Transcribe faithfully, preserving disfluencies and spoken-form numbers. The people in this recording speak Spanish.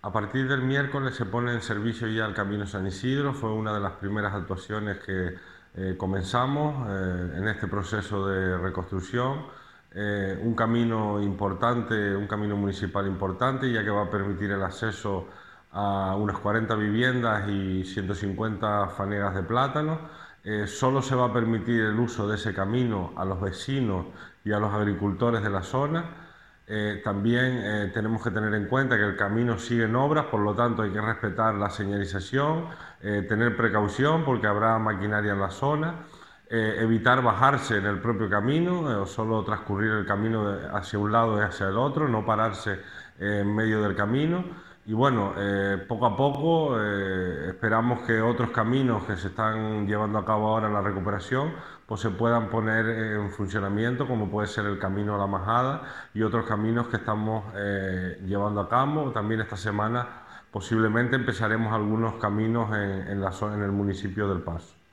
A partir del miércoles se pone en servicio ya el Camino San Isidro. Fue una de las primeras actuaciones que eh, comenzamos eh, en este proceso de reconstrucción. Eh, un camino importante, un camino municipal importante, ya que va a permitir el acceso a unas cuarenta viviendas y ciento cincuenta fanegas de plátano. Eh, solo se va a permitir el uso de ese camino a los vecinos y a los agricultores de la zona. Eh, también eh, tenemos que tener en cuenta que el camino sigue en obras, por lo tanto hay que respetar la señalización, eh, tener precaución porque habrá maquinaria en la zona, eh, evitar bajarse en el propio camino eh, o solo transcurrir el camino hacia un lado y hacia el otro, no pararse eh, en medio del camino. Y bueno, eh, poco a poco eh, esperamos que otros caminos que se están llevando a cabo ahora en la recuperación pues se puedan poner en funcionamiento, como puede ser el Camino a la Majada y otros caminos que estamos eh, llevando a cabo. También esta semana posiblemente empezaremos algunos caminos en, en, la zona, en el municipio del Paso.